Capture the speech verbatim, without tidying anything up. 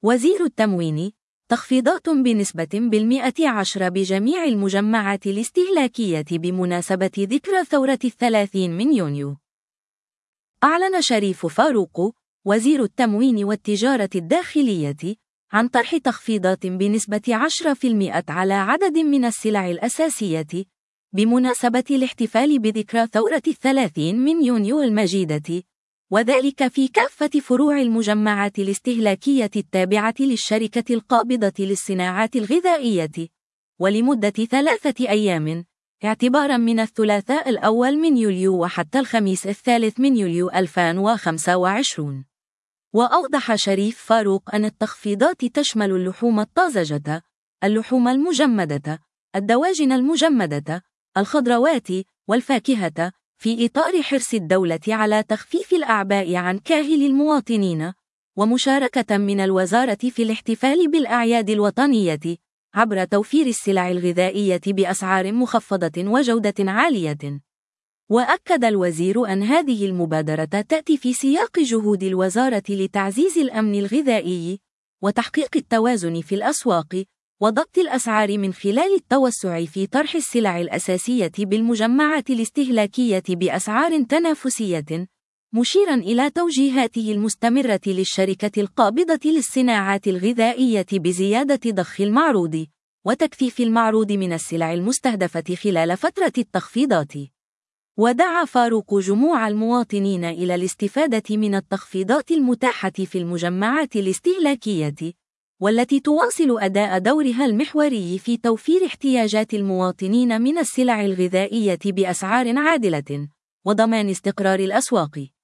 وزير التموين: تخفيضات بنسبة بالمئة عشر بجميع المجمعات الاستهلاكية بمناسبة ذكرى ثورة الثلاثين من يونيو. أعلن شريف فاروق وزير التموين والتجارة الداخلية عن طرح تخفيضات بنسبة عشرة بالمئة على عدد من السلع الأساسية بمناسبة الاحتفال بذكرى ثورة الثلاثين من يونيو المجيدة، وذلك في كافة فروع المجمعات الاستهلاكية التابعة للشركة القابضة للصناعات الغذائية، ولمدة ثلاثة أيام اعتباراً من الثلاثاء الأول من يوليو وحتى الخميس الثالث من يوليو ألفين وخمسة وعشرين. وأوضح شريف فاروق أن التخفيضات تشمل اللحوم الطازجة، اللحوم المجمدة، الدواجن المجمدة، الخضروات والفاكهة، في إطار حرص الدولة على تخفيف الأعباء عن كاهل المواطنين، ومشاركة من الوزارة في الاحتفال بالأعياد الوطنية عبر توفير السلع الغذائية بأسعار مخفضة وجودة عالية. وأكد الوزير أن هذه المبادرة تأتي في سياق جهود الوزارة لتعزيز الأمن الغذائي وتحقيق التوازن في الأسواق وضبط الأسعار من خلال التوسع في طرح السلع الأساسية بالمجمعات الاستهلاكية بأسعار تنافسية، مشيرا إلى توجيهاته المستمرة للشركة القابضة للصناعات الغذائية بزيادة ضخ المعروض وتكثيف المعروض من السلع المستهدفة خلال فترة التخفيضات. ودعا فاروق جموع المواطنين إلى الاستفادة من التخفيضات المتاحة في المجمعات الاستهلاكية، والتي تواصل أداء دورها المحوري في توفير احتياجات المواطنين من السلع الغذائية بأسعار عادلة وضمان استقرار الأسواق.